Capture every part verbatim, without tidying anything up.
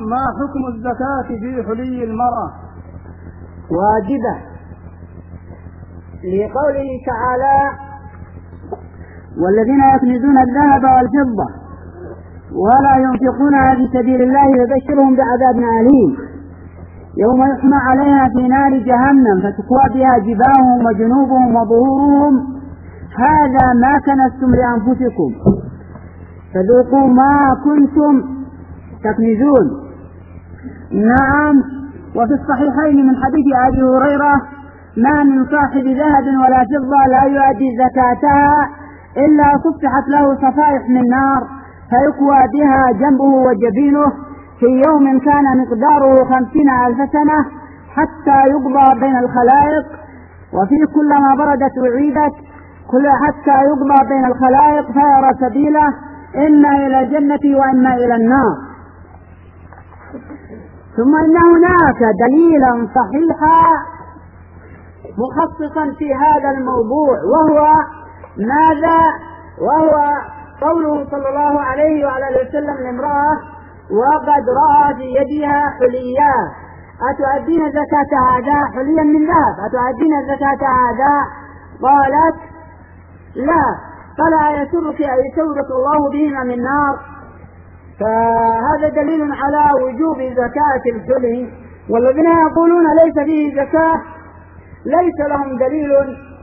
ما حكم الزكاة في حلي المرأة؟ واجبة، لقوله تعالى: والذين يكنزون الذهب والفضة ولا ينفقونها في سبيل الله فبشرهم بعذاب أليم يوم يحمى عليها في نار جهنم فتكوى بها جباههم وجنوبهم وظهورهم هذا ما كنزتم لأنفسكم فذوقوا ما كنتم تكنزون. نعم، وفي الصحيحين من حديث أبي هريرة: ما من صاحب ذهب ولا فضة لا يؤدي زكاتها إلا صفحت له صفائح من نار فيكوى بها جنبه وجبينه في يوم كان مقداره خمسين ألف سنة حتى يقضى بين الخلائق، وفي كلما بردت أعيدت كل حتى يقضى بين الخلائق فيرى سبيله إما إلى الجنة وإما إلى النار. ثم إن هناك دليلا صحيحا مخصصا في هذا الموضوع، وهو ماذا؟ وهو قوله صلى الله عليه وعلى اله وسلم لامرأة وقد رأى في يدها حليا: أتؤدين زكاة هذا؟ حليا من ذهب، أتؤدين زكاة هذا؟ قالت: لا. فلا يسرك أن يسرك الله بهما من نار. فهذا دليل على وجوب زكاة الحلي، والذين يقولون ليس فيه زكاة ليس لهم دليل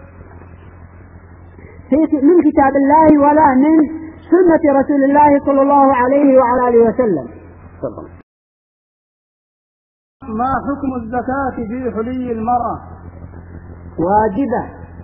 من كتاب الله ولا من سنة رسول الله صلى الله عليه وعلى آله وسلم. ما حكم الزكاة في حلي المرأة؟ واجبة،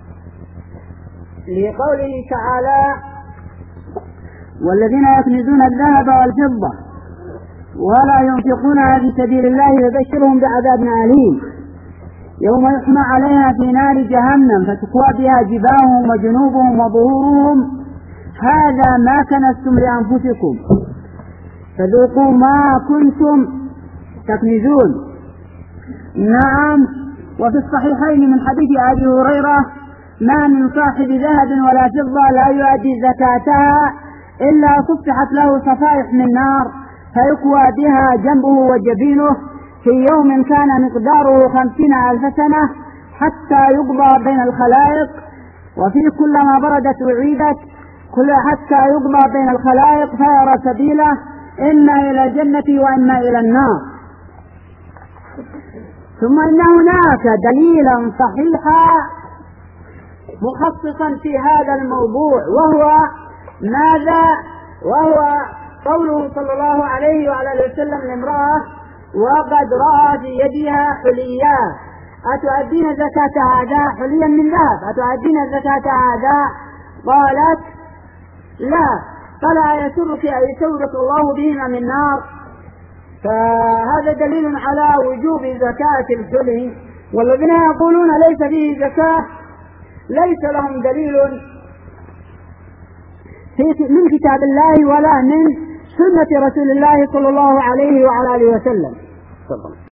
لقوله تعالى: والذين يكنزون الذهب والفضة ولا ينفقونها في سبيل الله فبشرهم بعذاب أليم يوم يحمى عليها في نار جهنم فتكوى بها جباههم وجنوبهم وظهورهم هذا ما كنزتم لأنفسكم فذوقوا ما كنتم تكنزون. نعم، وفي الصحيحين من حديث أبي هريرة: ما من صاحب ذهب ولا فضة لا يؤدي زكاتها إلا صفحت له صفائح من نار فيكوى بها جنبه وجبينه في يوم كان مقداره خمسين ألف سنة حتى يقضى بين الخلائق، وفي كلما بردت أعيدت كل حتى يقضى بين الخلائق فيرى سبيله إما إلى الجنة وإما إلى النار. ثم إن هناك دليلا صحيحا مخصصا في هذا الموضوع، وهو ماذا؟ وهو قوله صلى الله عليه وعلى اله وسلم لامرأة وقد رأى في يدها حليا: أتؤدين زكاة هذا؟ حليا من ذهب، أتؤدين زكاة هذا؟ قالت: لا. فلا يسرك أن يسرك الله بهما من نار. فهذا دليل على وجوب زكاة الحلي، والذين يقولون ليس فيه زكاة ليس لهم دليل من كتاب الله ولا من سنة رسول الله صلى الله عليه وعلى آله وسلم.